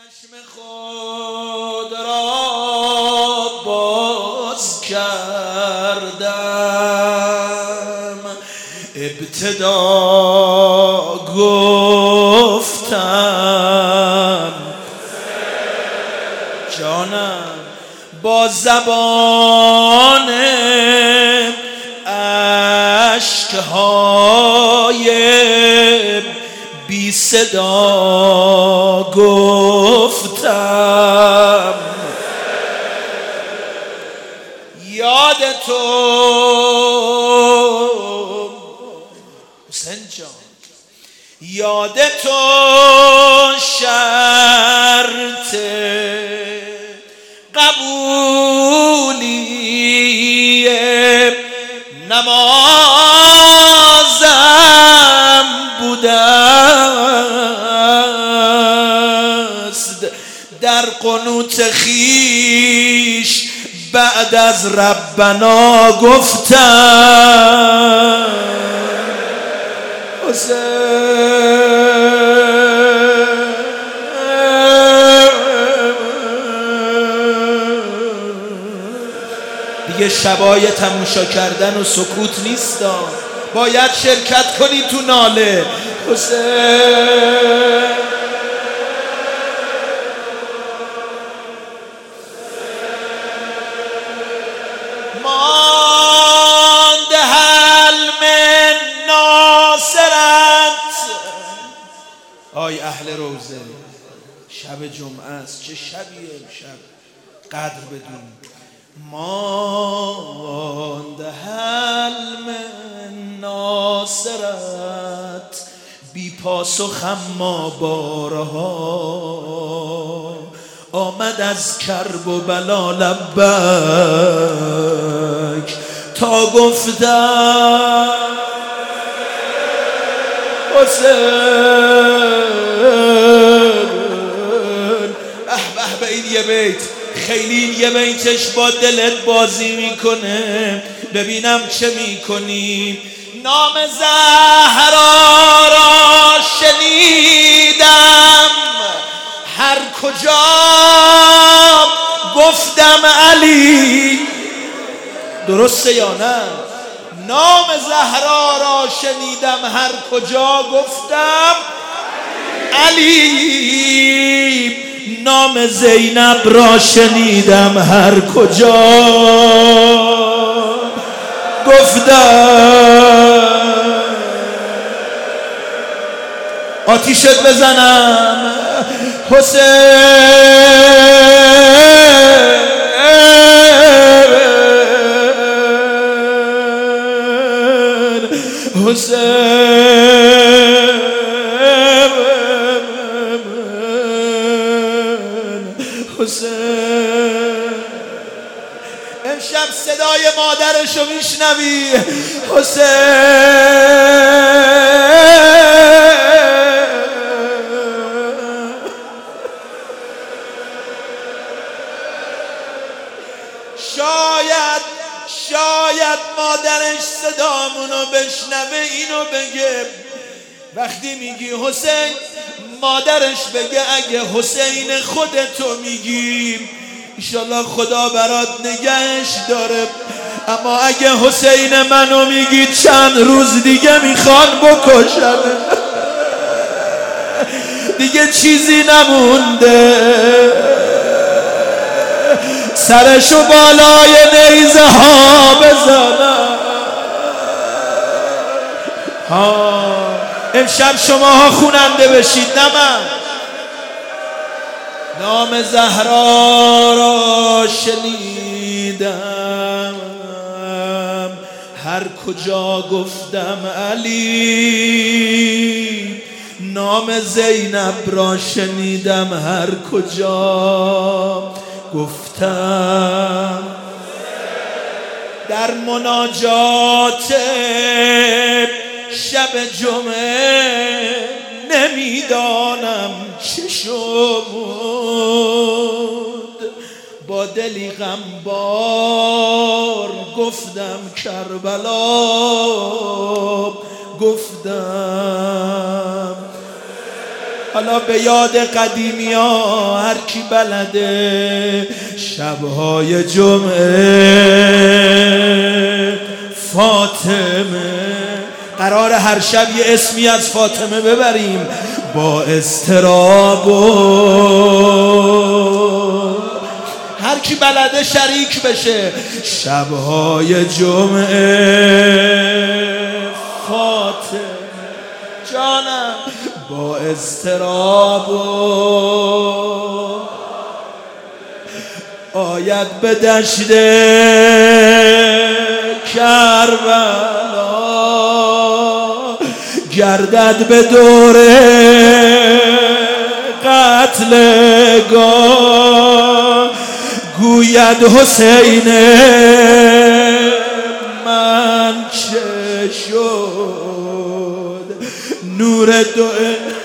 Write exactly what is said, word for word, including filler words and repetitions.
چشم خود را باز کردم، ابتدا گفتم جانم با زبان اشک‌های بی صدا گفتم یاد تو حسین جان، یاد تو شرط قبولی نمازم بودست، در قنوت خیش بعد از ربنا گفتم دیگه شبای تماشا کردن و سکوت نیستا، باید شرکت کنی تو ناله. حسین ماند حلم ناصرت. آی اهل روزه، شب جمعه است، چه شبیه امشب، قدر بدون. ماند حلم ناصرت بی پاسخ اما بارها، آمد از کرب و بلا لبک تا گفتم حسین. به به به این یه بیت، خیلی این یه بیتش با دلت بازی میکنه، ببینم چه میکنی. نام زهرا را شنیدم هر کجا گفتم علی. درسته یا نه؟ نام زهرا را شنیدم هر کجا گفتم علی. نام زینب را شنیدم هر کجا گفتم. آتیشت بزنم حسین، حسین حسین. امشب صدای مادرشو میشنوی حسین. شاید شاید مادرش صدامونو بشنوه اینو بگه وقتی میگی حسین، مادرش بگه اگه حسین خودتو میگی انشالله خدا برات نگهش داره، اما اگه حسین منو میگی چند روز دیگه میخوان بکشن، دیگه چیزی نمونده، سرشو بالای نیزه ها بزنن. ها امشب شما ها خوننده بشید، نه من. نام زهرا را شنیدم هر کجا گفتم علی. نام زینب را شنیدم هر کجا گفتم. در مناجات شب جمعه نمیدانم چه شد، با دلی غمبار گفتم کربلا گفتم. حالا به یاد قدیمی ها هر کی بلده، شبهای جمعه فاطمه، قرار هر شب یه اسمی از فاطمه ببریم با استراب و هر کی بلده شریک بشه. شبهای جمعه فاطمه جانم با استراب و آید به دشت کربلا، گردد به دور قتلگاه، گوید حسین من چه شد، نور دو